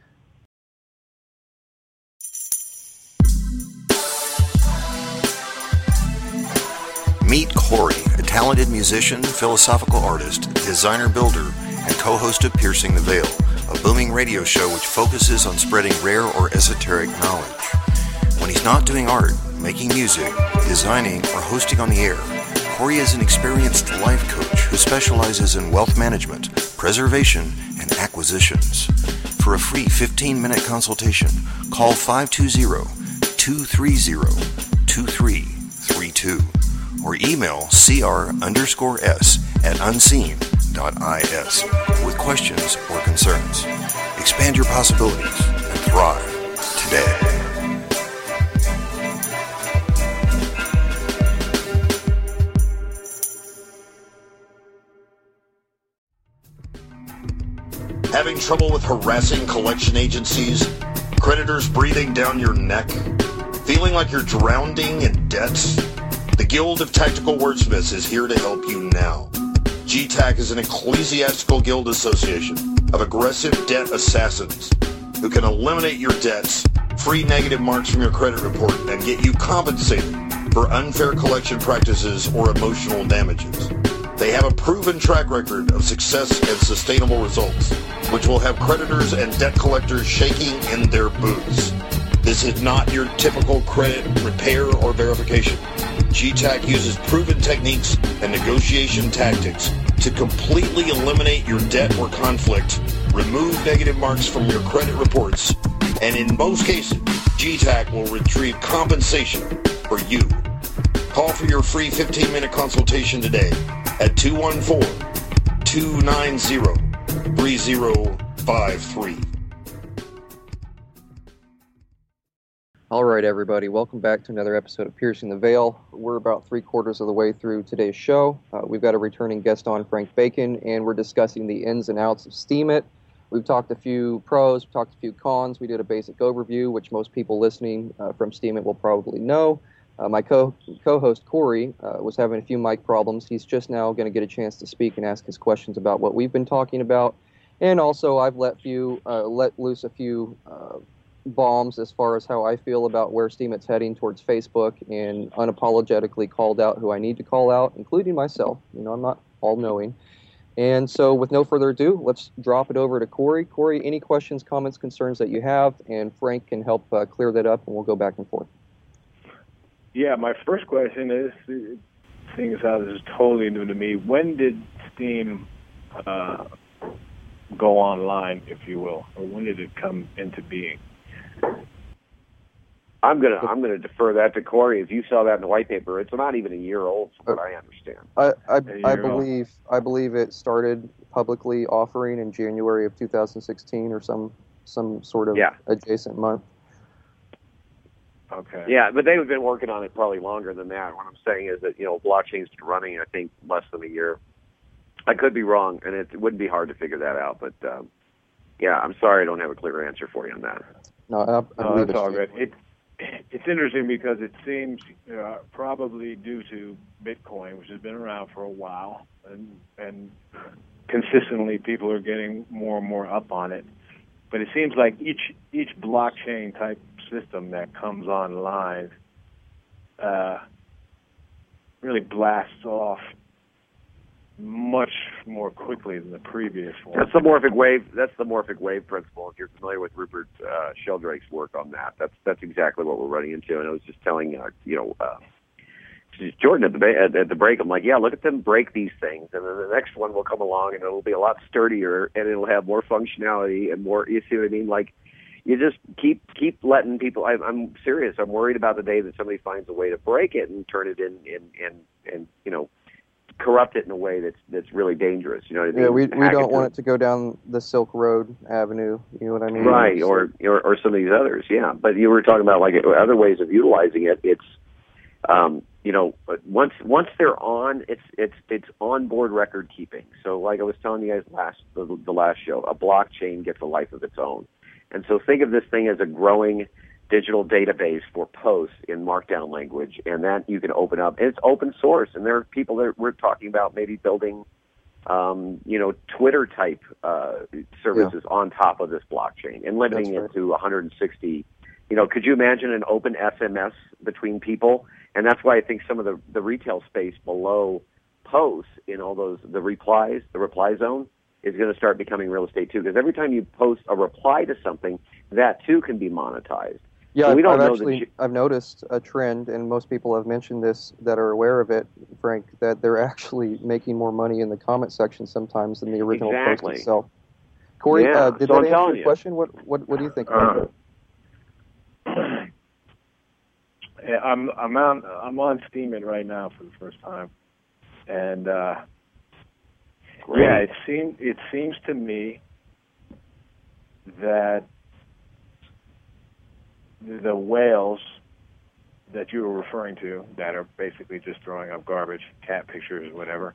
Meet Corey, a talented musician, philosophical artist, designer builder, and co-host of Piercing the Veil, a booming radio show which focuses on spreading rare or esoteric knowledge. When he's not doing art, making music, designing, or hosting on the air, Corey is an experienced life coach who specializes in wealth management, preservation, and acquisitions. For a free 15-minute consultation, call 520-230-2332 or email cr_s@unseen.is with questions or concerns. Expand your possibilities and thrive today. Having trouble with harassing collection agencies? Creditors breathing down your neck? Feeling like you're drowning in debts? The Guild of Tactical Wordsmiths is here to help you now. GTAC is an ecclesiastical guild association of aggressive debt assassins who can eliminate your debts, free negative marks from your credit report, and get you compensated for unfair collection practices or emotional damages. They have a proven track record of success and sustainable results, which will have creditors and debt collectors shaking in their boots. This is not your typical credit repair or verification. GTAC uses proven techniques and negotiation tactics to completely eliminate your debt or conflict, remove negative marks from your credit reports, and in most cases, GTAC will retrieve compensation for you. Call for your free 15-minute consultation today at 214-290-3053. All right, everybody, welcome back to another episode of Piercing the Veil. We're about 3/4 of the way through today's show. We've got a returning guest on, Frank Bacon, and we're discussing the ins and outs of Steemit. We've talked a few pros, we've talked a few cons. We did a basic overview, which most people listening from Steemit will probably know. My co-host, Corey, was having a few mic problems. He's just now going to get a chance to speak and ask his questions about what we've been talking about. And also, I've let loose a few bombs as far as how I feel about where Steemit's heading towards Facebook, and unapologetically called out who I need to call out, including myself. You know, I'm not all-knowing. And so with no further ado, let's drop it over to Corey. Corey, any questions, comments, concerns that you have, and Frank can help clear that up, and we'll go back and forth. Yeah, my first question is, seeing as how this is totally new to me, when did Steam go online, if you will, or when did it come into being? I'm gonna defer that to Corey. If you saw that in the white paper, it's not even a year old, from what I understand. I believe it started publicly offering in January of 2016 or some sort of adjacent month. Okay. Yeah, but they've been working on it probably longer than that. What I'm saying is that, you know, blockchain's been running, I think, less than a year. I could be wrong, and it wouldn't be hard to figure that out. But yeah, I'm sorry I don't have a clear answer for you on that. No, I believe it's all good. It's interesting because it seems probably due to Bitcoin, which has been around for a while, and consistently people are getting more and more up on it. But it seems like each blockchain type system that comes online really blasts off much more quickly than the previous one. That's the morphic wave. That's the morphic wave principle. If you're familiar with Rupert Sheldrake's work on that, that's exactly what we're running into. And I was just telling Jordan at the break, I'm like, yeah, look at them break these things, and then the next one will come along, and it'll be a lot sturdier, and it'll have more functionality and more. You see what I mean? Like, you just keep letting people. I'm serious. I'm worried about the day that somebody finds a way to break it and turn it in you know, corrupt it in a way that's really dangerous. You know what I mean? Yeah, we don't want it to go down the Silk Road Avenue. You know what I mean? Right, or some of these others. Yeah, but you were talking about like other ways of utilizing it. It's you know, once they're on, it's onboard record keeping. So like I was telling you guys the last show, a blockchain gets a life of its own, and so think of this thing as a growing digital database for posts in Markdown language, and that you can open up. And it's open source, and there are people that we're talking about maybe building, you know, Twitter type services on top of this blockchain and limiting it to 160. You know, could you imagine an open SMS between people? And that's why I think some of the retail space below posts in all those the reply zone is going to start becoming real estate too. Because every time you post a reply to something, that too can be monetized. Yeah, so I've noticed a trend, and most people have mentioned this that are aware of it, Frank, that they're actually making more money in the comment section sometimes than the original post itself. Corey, did that answer your question? What do you think about it? Yeah, I'm on Steemit right now for the first time, and yeah, it seems to me that the whales that you were referring to, that are basically just throwing up garbage, cat pictures, whatever,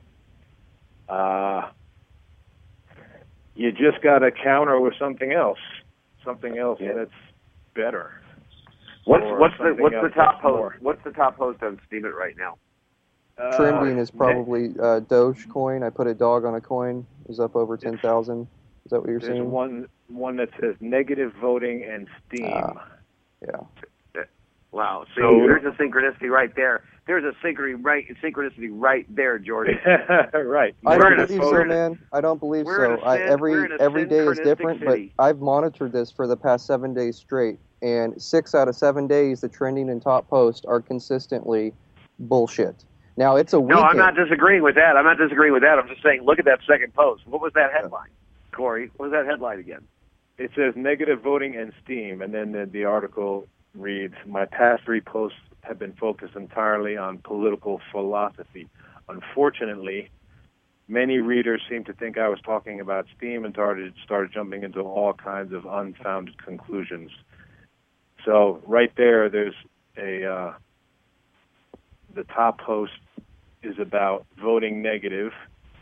you just got to counter with something else that's better. What's the top post? What's the top post on Steemit right now? Trending is probably Dogecoin. I put a dog on a coin. Is up over 10,000. Is that what you're seeing? There's one that says negative voting and Steam. Yeah. Wow. See, there's a synchronicity right there. There's a synchronicity right there, Jordan. Right. I don't believe so, man. I don't believe so. Every day is different, but I've monitored this for the past 7 days straight. and 6 out of 7 days, the trending and top posts are consistently bullshit. Now, it's a weekend. No, I'm not disagreeing with that. I'm just saying, look at that second post. What was that headline, Corey? What was that headline again? It says negative voting and Steam, and then the article reads, my past 3 posts have been focused entirely on political philosophy. Unfortunately, many readers seem to think I was talking about Steam and started jumping into all kinds of unfounded conclusions. So right there's the top post is about voting negative,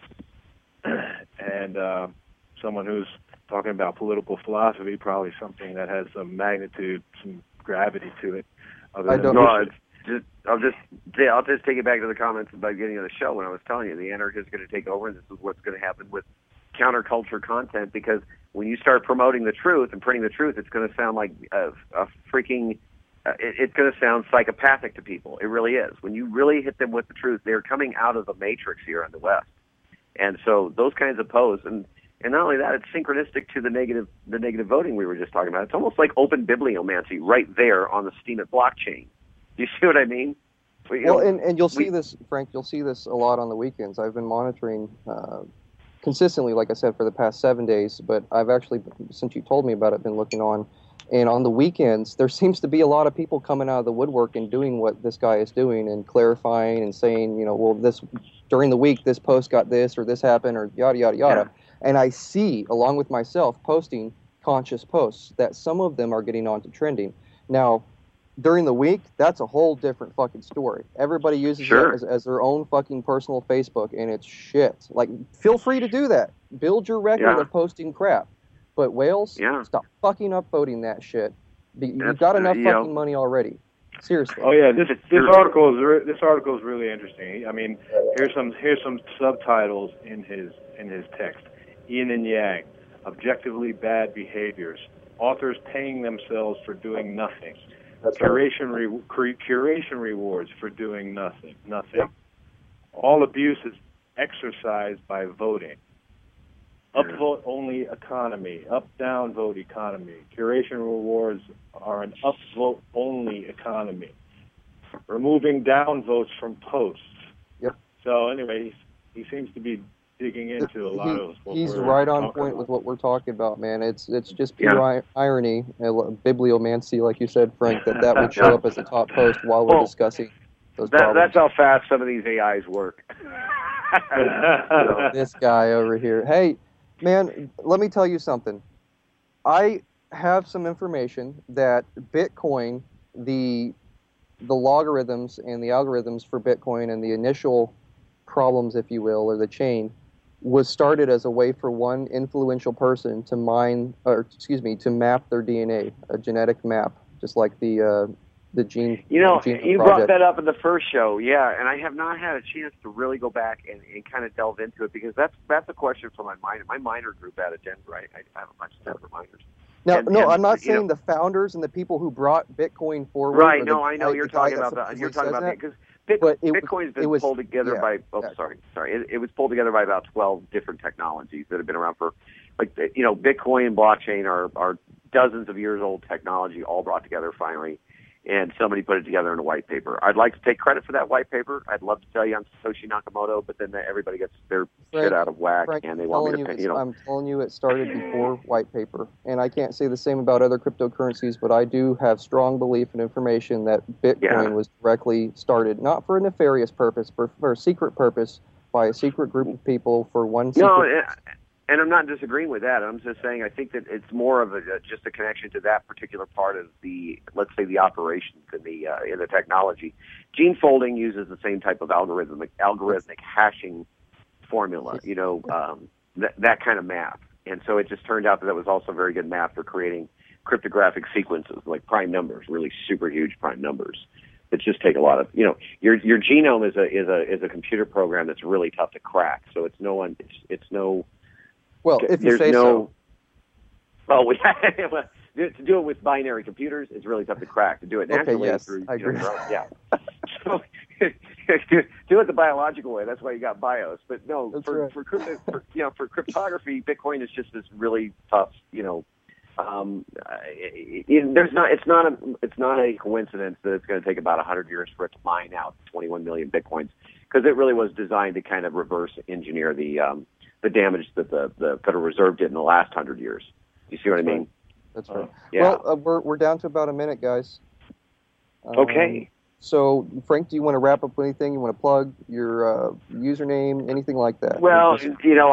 and someone who's talking about political philosophy, probably something that has some magnitude, some gravity to it. I'll just take it back to the comments about getting to the show when I was telling you the anarchists are going to take over, and this is what's going to happen with counterculture content, because when you start promoting the truth and printing the truth, it's going to sound like a freaking it's going to sound psychopathic to people. It really is. When you really hit them with the truth, they're coming out of the matrix here in the West. And so those kinds of posts, and not only that, it's synchronistic to the negative voting we were just talking about. It's almost like open bibliomancy right there on the Steemit blockchain. Do you see what I mean? And you'll see this, Frank, you'll see this a lot on the weekends. I've been monitoring consistently, like I said, for the past 7 days, but I've actually, since you told me about it, been looking on. And on the weekends, there seems to be a lot of people coming out of the woodwork and doing what this guy is doing and clarifying and saying, well, this during the week, this post got this or this happened or yada, yada, yada. Yeah. And I see, along with myself, posting conscious posts that some of them are getting onto trending. Now, during the week, that's a whole different fucking story. Everybody uses it as their own fucking personal Facebook, and it's shit. Like, feel free to do that. Build your record of posting crap. But whales, stop fucking upvoting that shit. You've got enough fucking money already. Seriously. Oh yeah, this article is really interesting. I mean, here's some subtitles in his text. Yin and Yang, objectively bad behaviors, authors paying themselves for doing nothing, curation rewards for doing nothing. All abuse is exercised by voting. Upvote only economy, up-down vote economy. Curation rewards are an upvote only economy. Removing down votes from posts. Yep. So anyway, he seems to be digging into a lot of what he's right on point with what we're talking about, man. It's just pure irony, bibliomancy, like you said, Frank, that would show up as a top post while we're discussing those problems. That's how fast some of these AIs work. This guy over here. Hey, man, let me tell you something. I have some information that Bitcoin, the logarithms and the algorithms for Bitcoin and the initial problems, if you will, or the chain, was started as a way for one influential person to to map their DNA, a genetic map, just like the gene. You brought that up in the first show, and I have not had a chance to really go back and kind of delve into it, because that's a question for my minor group out of Denver. I have a bunch of Denver miners. Now, I'm not saying the founders and the people who brought Bitcoin forward. Right. No, I know you're talking about that. You're talking about that because Bitcoin's been pulled together by. It was pulled together by about 12 different technologies that have been around for, Bitcoin and blockchain are dozens of years old technology, all brought together finally. And somebody put it together in a white paper. I'd like to take credit for that white paper. I'd love to tell you I'm Satoshi Nakamoto, but then everybody gets their shit out of whack, and they want me to. I'm telling you, it started before white paper, and I can't say the same about other cryptocurrencies, but I do have strong belief and information that Bitcoin was directly started, not for a nefarious purpose, but for a secret purpose by a secret group of people for one secret. No, and I'm not disagreeing with that. I'm just saying I think that it's more of just a connection to that particular part of the, let's say, the operations in the technology. Gene folding uses the same type of algorithmic hashing formula, that kind of math. And so it just turned out that was also very good math for creating cryptographic sequences, like prime numbers, really super huge prime numbers that just take a lot of, your genome is a computer program that's really tough to crack. So it's no. Well, if you say so. Well, to do it with binary computers is really tough to crack. To do it naturally, I agree. So do it the biological way. That's why you got BIOS. But no, for cryptography, Bitcoin is just this really tough, It's not a coincidence that it's going to take about 100 years for it to mine out 21 million bitcoins, because it really was designed to kind of reverse engineer the damage that the Federal Reserve did in the last 100 years. You see what I mean? That's right. Yeah. Well, we're down to about a minute, guys. Okay. So, Frank, do you want to wrap up with anything? You want to plug your username, anything like that? Well, you know,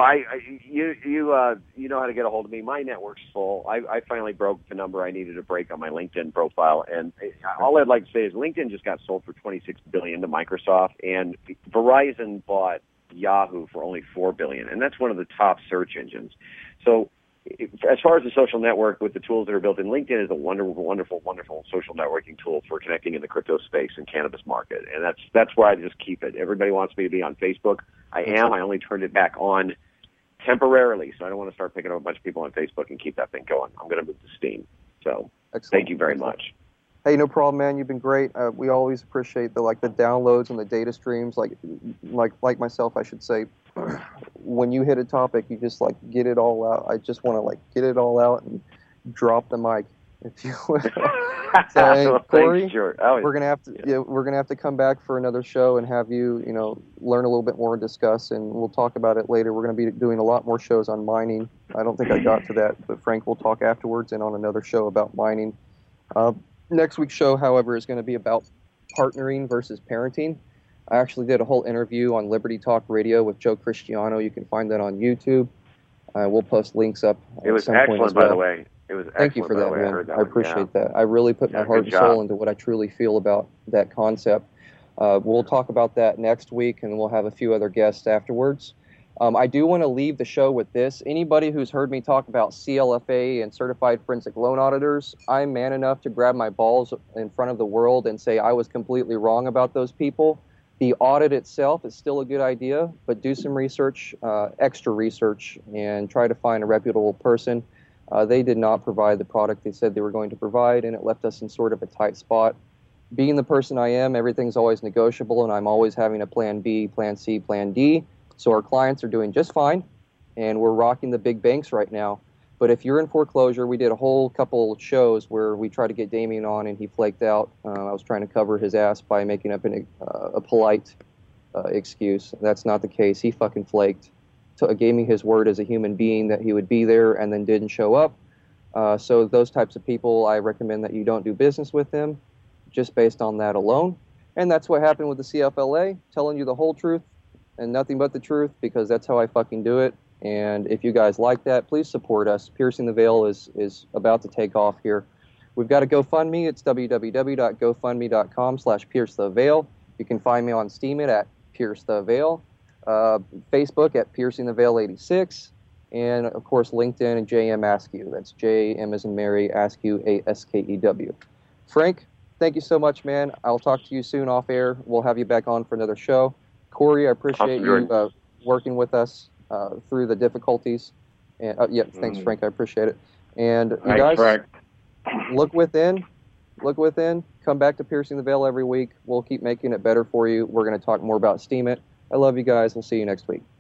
you know how to get a hold of me. My network's full. I finally broke the number I needed to break on my LinkedIn profile, and all I'd like to say is LinkedIn just got sold for $26 billion to Microsoft, and Verizon bought Yahoo for only $4 billion, and that's one of the top search engines. So, as far as the social network with the tools that are built in, LinkedIn is a wonderful, wonderful, wonderful social networking tool for connecting in the crypto space and cannabis market. And that's where I just keep it. Everybody wants me to be on Facebook. I am. I only turned it back on temporarily, so I don't want to start picking up a bunch of people on Facebook and keep that thing going. I'm going to move to Steam. So Thank you very much. Hey, no problem, man. You've been great. We always appreciate the downloads and the data streams. Like myself, I should say. When you hit a topic, you just get it all out. I just want to get it all out and drop the mic, if you will. So, Corey, sure. we're gonna have to come back for another show and have you, learn a little bit more and discuss, and we'll talk about it later. We're going to be doing a lot more shows on mining. I don't think I got to that, but Frank will talk afterwards and on another show about mining. Next week's show, however, is going to be about partnering versus parenting. I actually did a whole interview on Liberty Talk Radio with Joe Cristiano. You can find that on YouTube. We'll post links up. It was excellent, by the way. It was excellent. Thank you for that, man. I appreciate that. I really put my heart and soul into what I truly feel about that concept. We'll talk about that next week, and we'll have a few other guests afterwards. I do want to leave the show with this. Anybody who's heard me talk about CLFA and Certified Forensic Loan Auditors, I'm man enough to grab my balls in front of the world and say I was completely wrong about those people. The audit itself is still a good idea, but do some research, extra research, and try to find a reputable person. They did not provide the product they said they were going to provide, and it left us in sort of a tight spot. Being the person I am, everything's always negotiable, and I'm always having a plan B, plan C, plan D. So our clients are doing just fine, and we're rocking the big banks right now. But if you're in foreclosure, we did a whole couple shows where we tried to get Damien on, and he flaked out. I was trying to cover his ass by making up a polite excuse. That's not the case. He fucking flaked. Gave me his word as a human being that he would be there and then didn't show up. So those types of people, I recommend that you don't do business with them just based on that alone. And that's what happened with the CFLA, telling you the whole truth and nothing but the truth, because that's how I fucking do it. And if you guys like that, please support us. Piercing the Veil is about to take off here. We've got a GoFundMe. It's www.gofundme.com/piercetheveil. You can find me on Steam at Pierce the Veil, Facebook at Piercing the Veil 86, and of course LinkedIn and JM Askew. That's JM as in Mary, Askew, ASKEW. Frank, thank you so much, man. I'll talk to you soon off air. We'll have you back on for another show. Corey, I appreciate you working with us through the difficulties. And thanks, Frank. I appreciate it. And you guys, Frank. look within. Come back to Piercing the Veil every week. We'll keep making it better for you. We're going to talk more about Steemit. I love you guys. We'll see you next week.